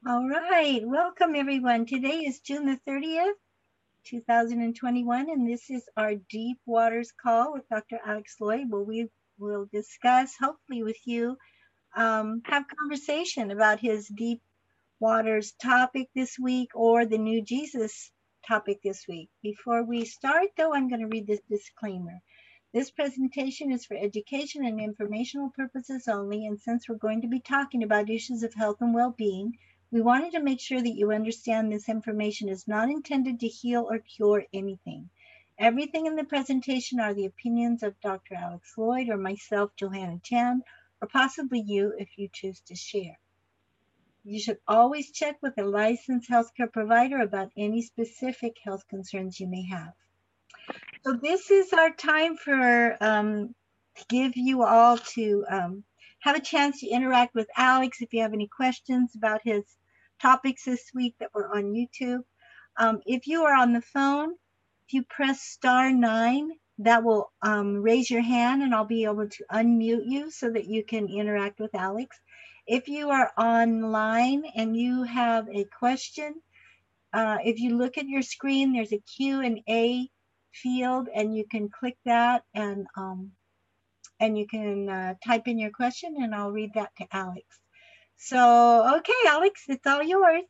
All right, welcome everyone. Today is June the 30th, 2021, and this is our Deep Waters call with Dr. Alex Lloyd, where we will discuss, hopefully with you, have conversation about his Deep Waters topic this week or the new Jesus topic this week. Before we start, though, I'm going to read this disclaimer. This presentation is for education and informational purposes only, and since we're going to be talking about issues of health and well-being, we wanted to make sure that you understand this information is not intended to heal or cure anything. Everything in the presentation are the opinions of Dr. Alex Lloyd or myself, Johanna Chan, or possibly you if you choose to share. You should always check with a licensed healthcare provider about any specific health concerns you may have. So this is our time for to give you all to have a chance to interact with Alex if you have any questions about his topics this week that were on YouTube. If you are on the phone, if you press *9, that will raise your hand and I'll be able to unmute you so that you can interact with Alex. If you are online and you have a question, if you look at your screen, there's a Q&A field, and you can click that and you can type in your question, and I'll read that to Alex. So, okay, Alex, it's all yours.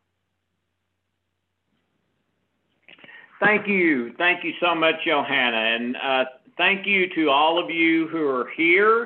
Thank you. Thank you so much, Johanna. And thank you to all of you who are here.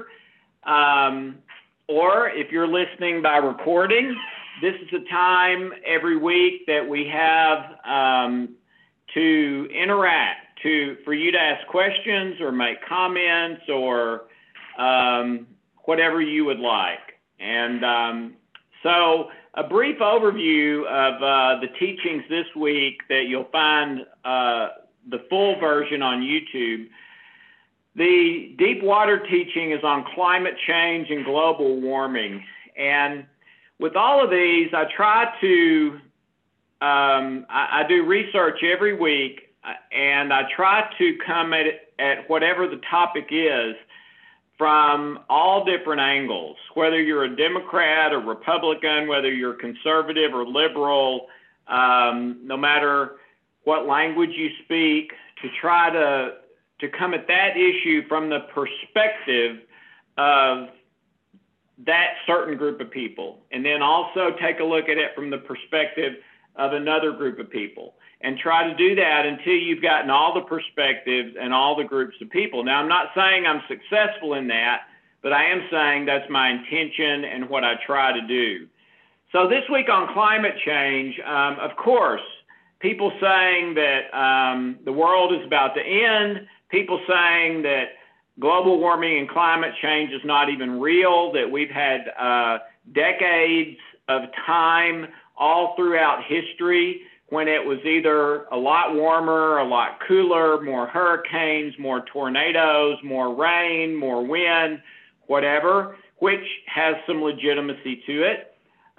Or if you're listening by recording, this is a time every week that we have to interact, for you to ask questions or make comments or whatever you would like. And so a brief overview of the teachings this week that you'll find the full version on YouTube. The Deep Water teaching is on climate change and global warming. And with all of these, I try to, I do research every week, and I try to come at whatever the topic is from all different angles, whether you're a Democrat or Republican, whether you're conservative or liberal, no matter what language you speak, to try to come at that issue from the perspective of that certain group of people, and then also take a look at it from the perspective of another group of people, and try to do that until you've gotten all the perspectives and all the groups of people. Now, I'm not saying I'm successful in that, but I am saying that's my intention and what I try to do. So this week on climate change, of course, people saying that the world is about to end, people saying that global warming and climate change is not even real, that we've had decades of time all throughout history when it was either a lot warmer, a lot cooler, more hurricanes, more tornadoes, more rain, more wind, whatever, which has some legitimacy to it.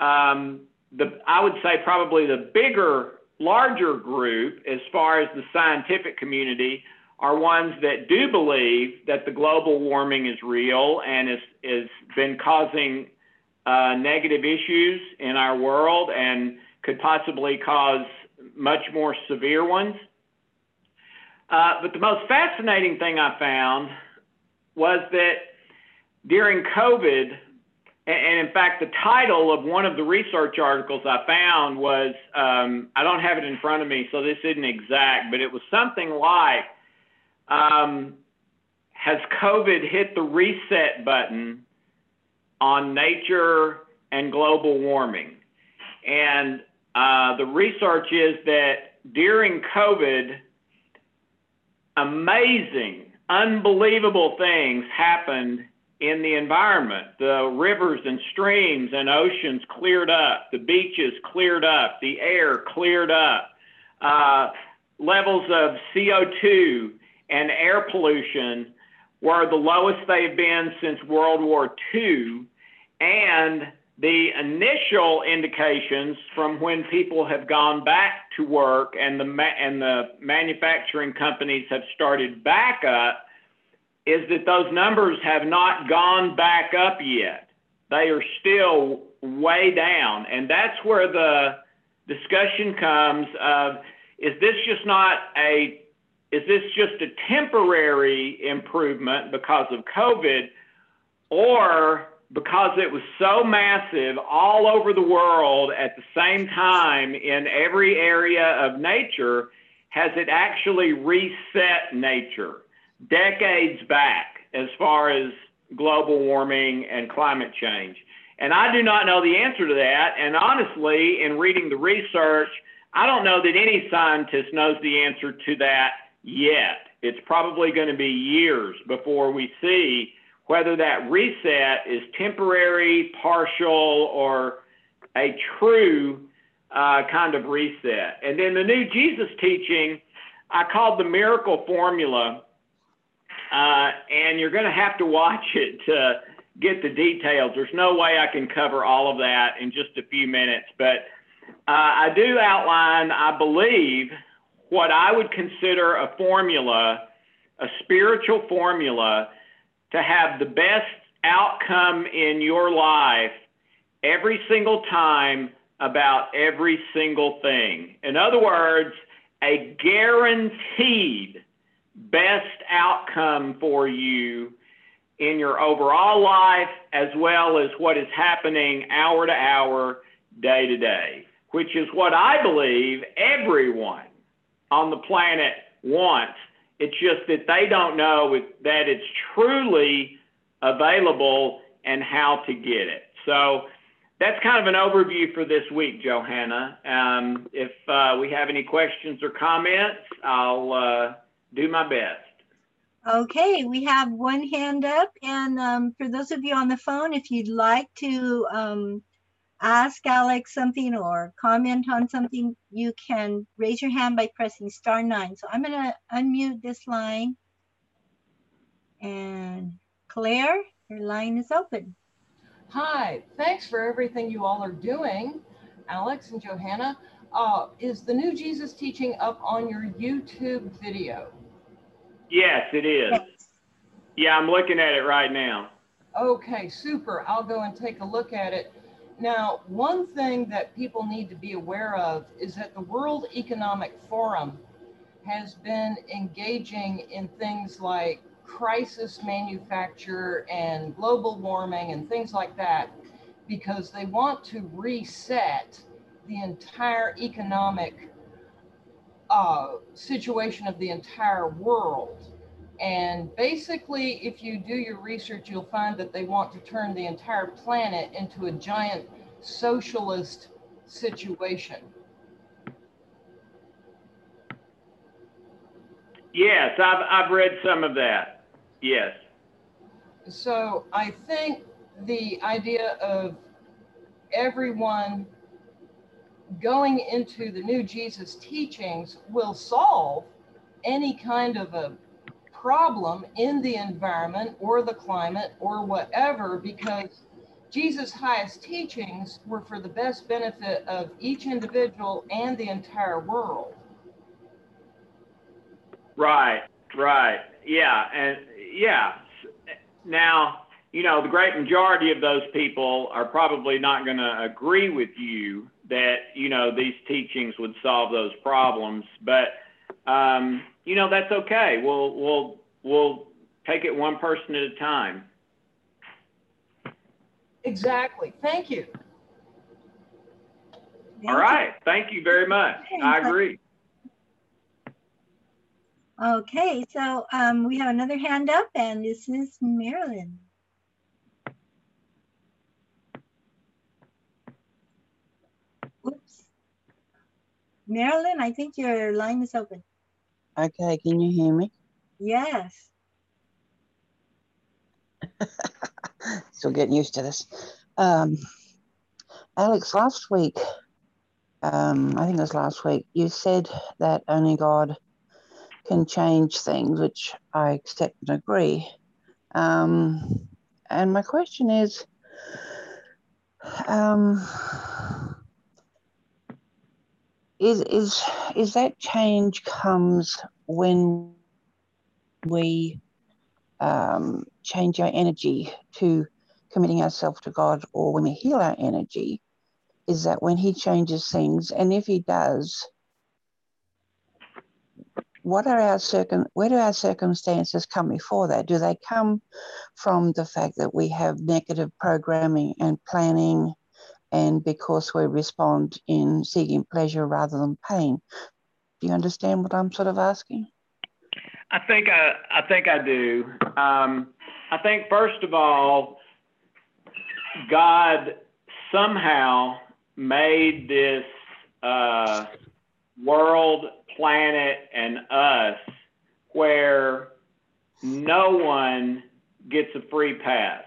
I would say probably the larger group, as far as the scientific community, are ones that do believe that the global warming is real and has been causing negative issues in our world and could possibly cause much more severe ones. But the most fascinating thing I found was that during COVID, and in fact, the title of one of the research articles I found was, I don't have it in front of me, so this isn't exact, but it was something like, has COVID hit the reset button on nature and global warming? And the research is that during COVID, amazing, unbelievable things happened in the environment. The rivers and streams and oceans cleared up, the beaches cleared up, the air cleared up, levels of CO2 and air pollution were the lowest they've been since World War II, and the initial indications from when people have gone back to work and the manufacturing companies have started back up is that those numbers have not gone back up yet. They are still way down. And that's where the discussion comes of, is this just a temporary improvement because of COVID, or because it was so massive all over the world at the same time in every area of nature, has it actually reset nature decades back as far as global warming and climate change? And I do not know the answer to that. And honestly, in reading the research, I don't know that any scientist knows the answer to that yet. It's probably going to be years before we see whether that reset is temporary, partial, or a true kind of reset. And then the new Jesus teaching, I called the miracle formula, and you're going to have to watch it to get the details. There's no way I can cover all of that in just a few minutes, but I do outline, I believe, what I would consider a formula, a spiritual formula, to have the best outcome in your life every single time about every single thing. In other words, a guaranteed best outcome for you in your overall life, as well as what is happening hour to hour, day to day, which is what I believe everyone on the planet wants. It's just that they don't know that it's truly available and how to get it. So that's kind of an overview for this week, Johanna. If we have any questions or comments, I'll do my best. Okay, we have one hand up, and for those of you on the phone, if you'd like to ask Alex something or comment on something, you can raise your hand by pressing *9. So I'm going to unmute this line. And Claire, your line is open. Hi, thanks for everything you all are doing, Alex and Johanna. Is the new Jesus teaching up on your YouTube video? Yes, it is. Yes. Yeah, I'm looking at it right now. Okay, super. I'll go and take a look at it. Now, one thing that people need to be aware of is that the World Economic Forum has been engaging in things like crisis manufacture and global warming and things like that, because they want to reset the entire economic situation of the entire world. And basically, if you do your research, you'll find that they want to turn the entire planet into a giant socialist situation. Yes, I've read some of that. Yes. So I think the idea of everyone going into the new Jesus teachings will solve any kind of a problem in the environment or the climate or whatever, because Jesus' highest teachings were for the best benefit of each individual and the entire world. Right. Yeah. And yeah. Now, you know, the great majority of those people are probably not going to agree with you that, you know, these teachings would solve those problems, but, you know, that's okay. We'll take it one person at a time. Exactly. Thank you. All right. Thank you very much. I agree. Okay, so we have another hand up, and this is Marilyn. Oops. Marilyn, I think your line is open. Okay, can you hear me? Yes. Still getting used to this. Alex, last week, I think it was last week, you said that only God can change things, which I accept and agree. And my question is that change comes when we change our energy to committing ourselves to God or when we heal our energy is that when he changes things, and if he does, where do our circumstances come before that? Do they come from the fact that we have negative programming and planning, and because we respond in seeking pleasure rather than pain? Do you understand what I'm sort of asking? I think I do. I think first of all, God somehow made this world, planet, and us where no one gets a free pass.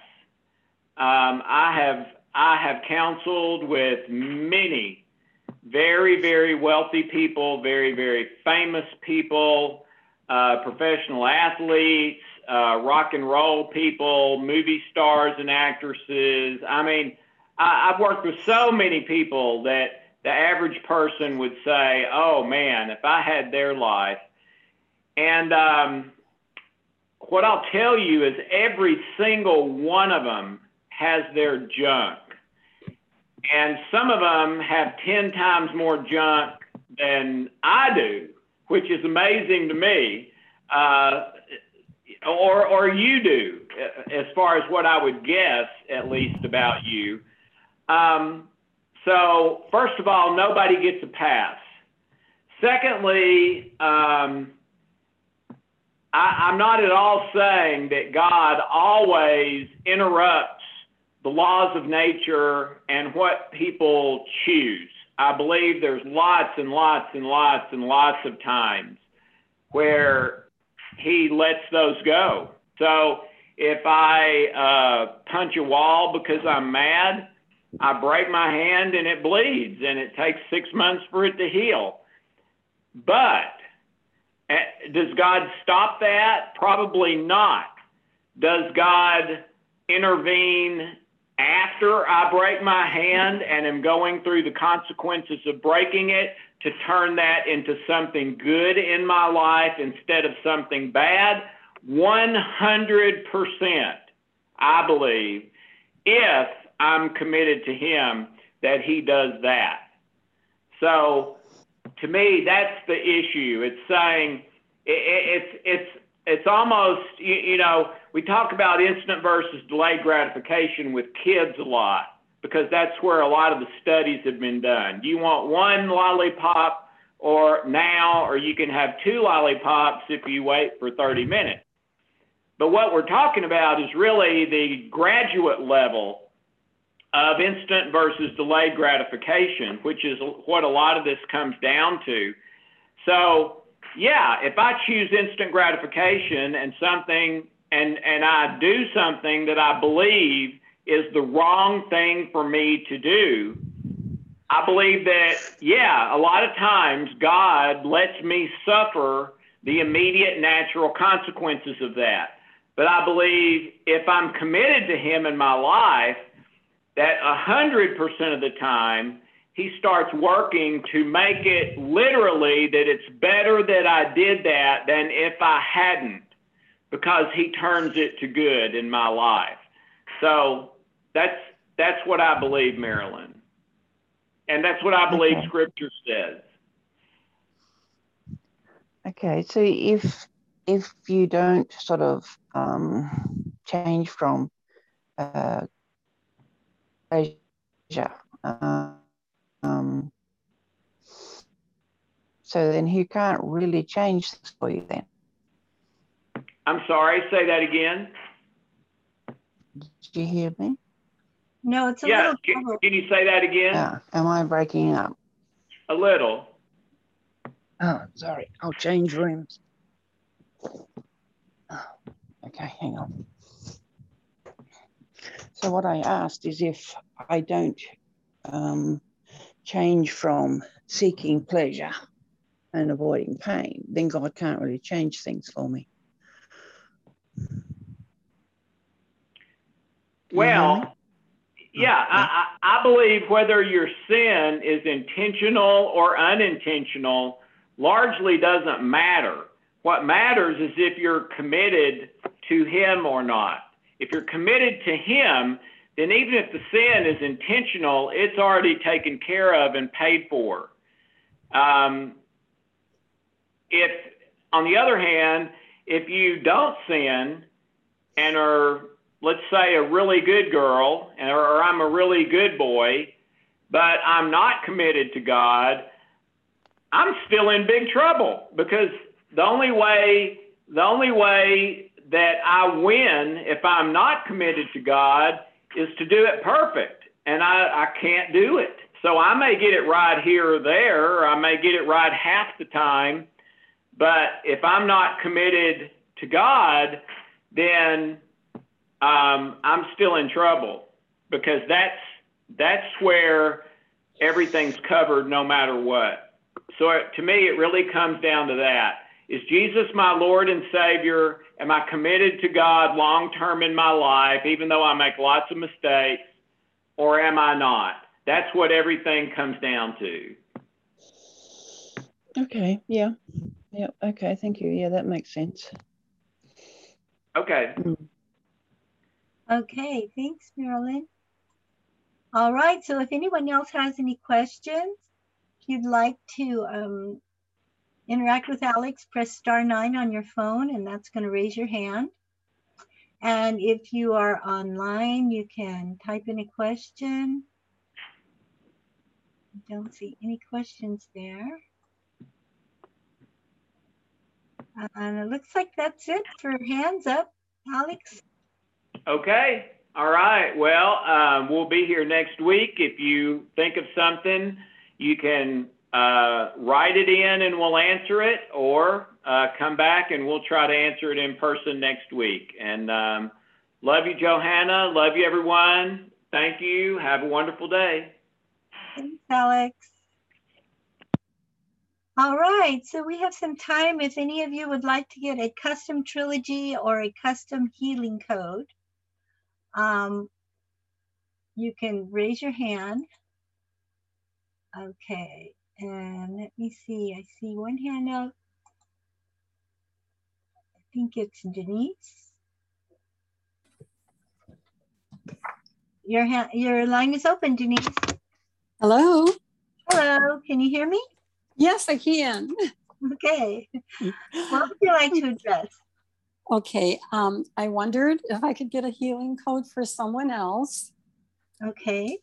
I have counseled with many very, very wealthy people, very, very famous people, professional athletes, rock and roll people, movie stars and actresses. I mean, I've worked with so many people that the average person would say, oh man, if I had their life. And what I'll tell you is every single one of them has their junk. And some of them have 10 times more junk than I do, which is amazing to me, or you do, as far as what I would guess, at least about you. So first of all, nobody gets a pass. Secondly, I'm not at all saying that God always interrupts the laws of nature and what people choose. I believe there's lots and lots and lots and lots of times where he lets those go. So if I punch a wall because I'm mad, I break my hand and it bleeds and it takes 6 months for it to heal. But does God stop that? Probably not. Does God intervene after I break my hand and am going through the consequences of breaking it to turn that into something good in my life instead of something bad? 100%, I believe, if I'm committed to him, that he does that. So to me, that's the issue. It's saying it's almost, you know, we talk about instant versus delayed gratification with kids a lot because that's where a lot of the studies have been done. Do you want one lollipop or now, or you can have 2 lollipops if you wait for 30 minutes? But what we're talking about is really the graduate level of instant versus delayed gratification, which is what a lot of this comes down to. So yeah, if I choose instant gratification and I do something that I believe is the wrong thing for me to do, I believe that, yeah, a lot of times God lets me suffer the immediate natural consequences of that. But I believe if I'm committed to him in my life, that 100% of the time, he starts working to make it literally that it's better that I did that than if I hadn't, because he turns it to good in my life. So that's what I believe, Marilyn. And that's what I believe Scripture says. Okay, so if you don't sort of change from pleasure, so then he can't really change things for you then. I'm sorry, say that again. Did you hear me? No, it's a little trouble. Can you say that again? Am I breaking up? A little. Oh, sorry. I'll change rooms. Okay, hang on. So what I asked is if I don't change from seeking pleasure and avoiding pain, then God can't really change things for me. Well, yeah, I believe whether your sin is intentional or unintentional largely doesn't matter. What matters is if you're committed to him or not. If you're committed to him, then even if the sin is intentional, it's already taken care of and paid for. If, on the other hand, if you don't sin and are, let's say, a really good girl, or I'm a really good boy, but I'm not committed to God, I'm still in big trouble, because the only way that I win if I'm not committed to God is to do it perfect, and I can't do it. So I may get it right here or there, or I may get it right half the time, but if I'm not committed to God, then I'm still in trouble, because that's where everything's covered no matter what. So to me, it really comes down to that. Is Jesus my Lord and Savior? Am I committed to God long-term in my life, even though I make lots of mistakes, or am I not? That's what everything comes down to. Okay, yeah. Yeah, okay, thank you. Yeah, that makes sense. Okay. Okay, thanks, Marilyn. All right, so if anyone else has any questions, if you'd like to interact with Alex, press *9 on your phone, and that's going to raise your hand. And if you are online, you can type in a question. I don't see any questions there. And it looks like that's it for hands up. Alex? Okay. All right. Well, we'll be here next week. If you think of something, you can write it in and we'll answer it, or come back and we'll try to answer it in person next week. And love you, Johanna. Love you, everyone. Thank you. Have a wonderful day. Thanks, Alex. All right, so we have some time. If any of you would like to get a custom trilogy or a custom healing code, you can raise your hand. Okay, and let me see. I see one hand up. I think it's Denise. Your line is open, Denise. Hello. Hello, can you hear me? Yes, I can. Okay. What would you like to address? Okay. I wondered if I could get a healing code for someone else. Okay.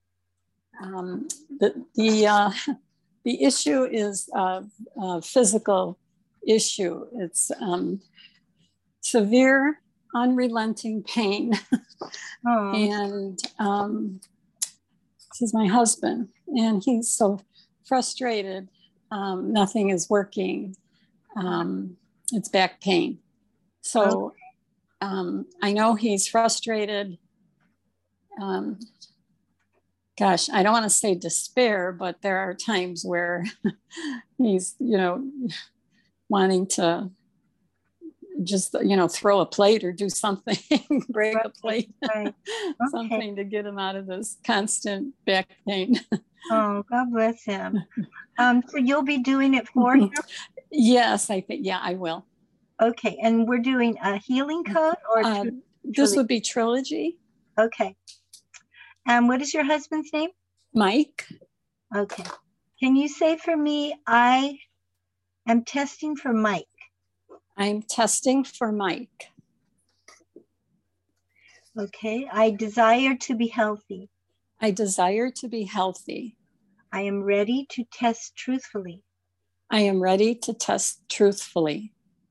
The issue is a physical issue. It's severe, unrelenting pain. Oh. And this is my husband, and he's so frustrated. Nothing is working. It's back pain. So I know he's frustrated. Gosh, I don't want to say despair, but there are times where he's, wanting to just, throw a plate or do something, break a plate, Right. something to get him out of this constant back pain. Oh, God bless him. So you'll be doing it for him? Yes, I think, yeah, I will. Okay, and we're doing a healing code or this would be trilogy. Okay. And what is your husband's name? Mike. Okay. Can you say for me, I am testing for Mike? I'm testing for Mike. Okay. I desire to be healthy. I desire to be healthy. I am ready to test truthfully. I am ready to test truthfully.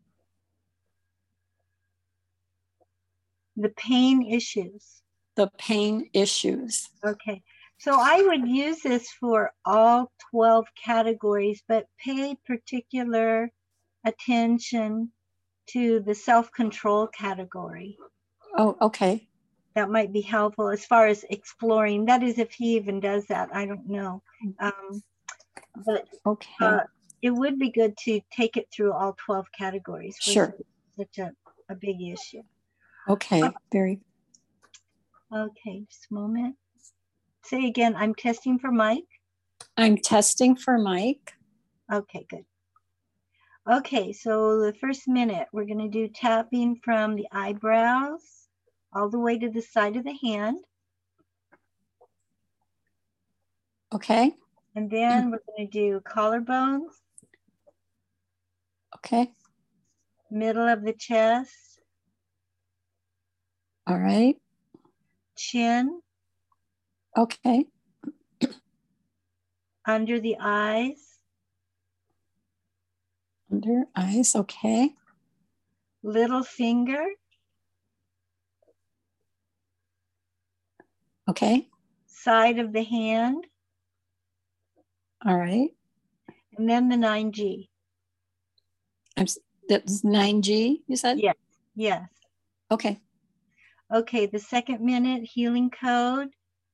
The pain issues. The pain issues. Okay. So I would use this for all 12 categories, but pay particular attention to the self-control category. Oh, okay. That might be helpful as far as exploring. That is, if he even does that, I don't know. But okay. It would be good to take it through all 12 categories. Sure. Such a big issue. Okay, very. Okay, just a moment. Say again, I'm testing for Mike. I'm testing for Mike. Okay, good. Okay, so the first minute, we're going to do tapping from the eyebrows all the way to the side of the hand. Okay. And then we're going to do collarbones, Okay. middle of the chest, All right. chin, Okay. under the eyes, Under eyes. Okay. little finger, Okay. side of the hand, All right. and then the 9G. That's 9G, you said? Yes, yes. Okay. Okay, the second minute healing code.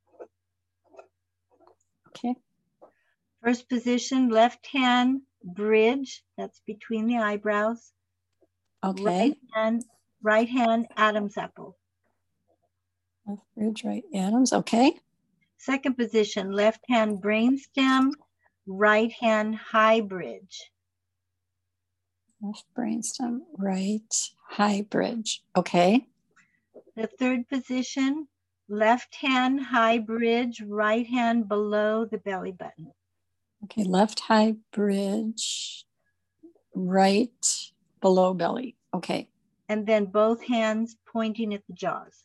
Okay. First position, left hand bridge, that's between the eyebrows. Okay. Right hand Adam's apple. Left bridge, right Adams. Okay. Second position, left hand brainstem, right hand high bridge. Left brainstem, right high bridge. Okay. The third position, left hand high bridge, right hand below the belly button. Okay. Left high bridge, right below belly. Okay. And then both hands pointing at the jaws.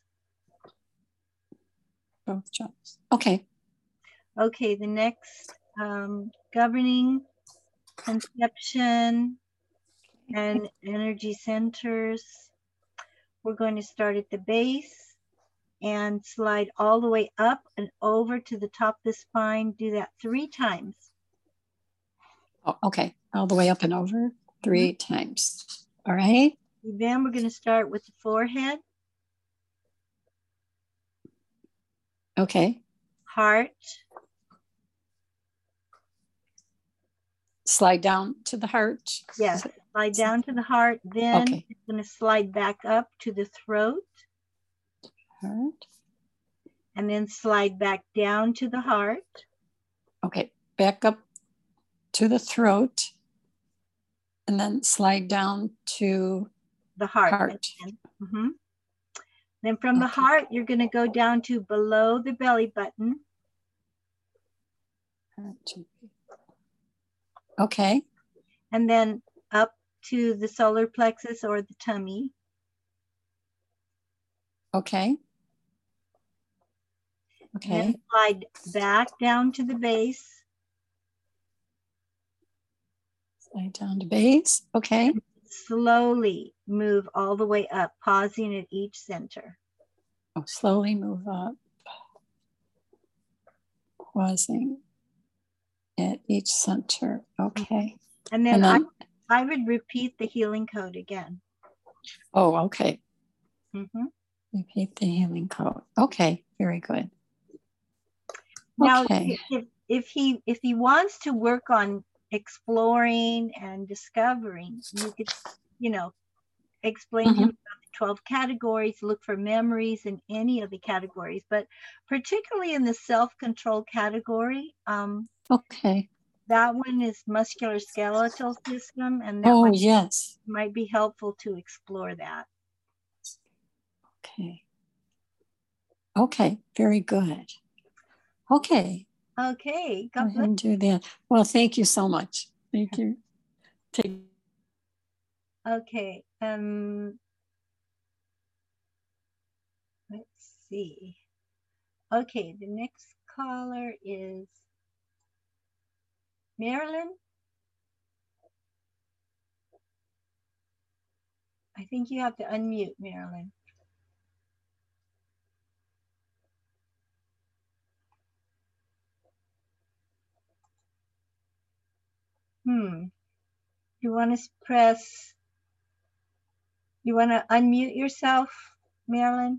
Both jaws. Okay. Okay, the next governing conception and energy centers. We're going to start at the base and slide all the way up and over to the top of the spine. Do that 3 times. Oh, okay. All the way up and over 3 times. All right. Then we're going to start with the forehead, Okay. heart, Slide down to the heart. yes, slide down to the heart. Then Okay. it's going to slide back up to the throat Heart. and then slide back down to the heart. Okay. Back up to the throat and then slide down to The heart. heart. Mhm. Then from the Okay. heart, you're going to go down to below the belly button. Okay. And then up to the solar plexus or the tummy. Okay. And Okay. then slide back down to the base. Slide down to base. Okay. Slowly move all the way up, pausing at each center. Oh, slowly move up. Pausing at each center. Okay. And then, And then I would repeat the healing code again. oh, okay. Mhm. Repeat the healing code. Okay. Very good. Now, Okay. if he wants to work on exploring and discovering, you could, explain to him about the 12 categories, look for memories in any of the categories, but particularly in the self-control category, Okay. that one is musculoskeletal system, and that Oh, yes. might be helpful to explore that. Okay. Okay. Very good. Okay. Okay, Go God ahead bless. and do that. Well, thank you so much. Thank you. Okay, let's see. Okay, the next caller is Marilyn. I think you have to unmute, Marilyn. You want to unmute yourself, Marilyn?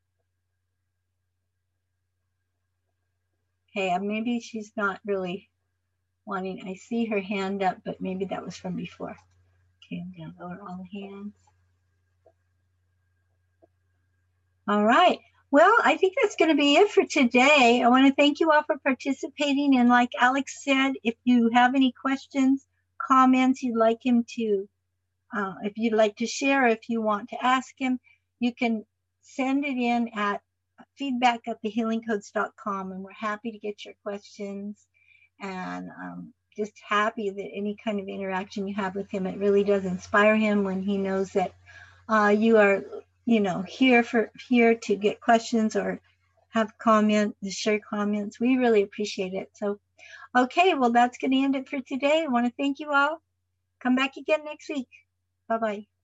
Okay, maybe she's not really wanting. I see her hand up, but maybe that was from before. Okay, I'm gonna lower all the hands. All right. Well, I think that's going to be it for today. I want to thank you all for participating. And like Alex said, if you have any questions, comments you'd like him to, if you'd like to share, if you want to ask him, you can send it in feedback@thehealingcodes.com, and we're happy to get your questions, and just happy that any kind of interaction you have with him, it really does inspire him when he knows that you are, here to get questions or have comments, share comments. We really appreciate it. So, okay, well, that's going to end it for today. I want to thank you all. Come back again next week. Bye-bye.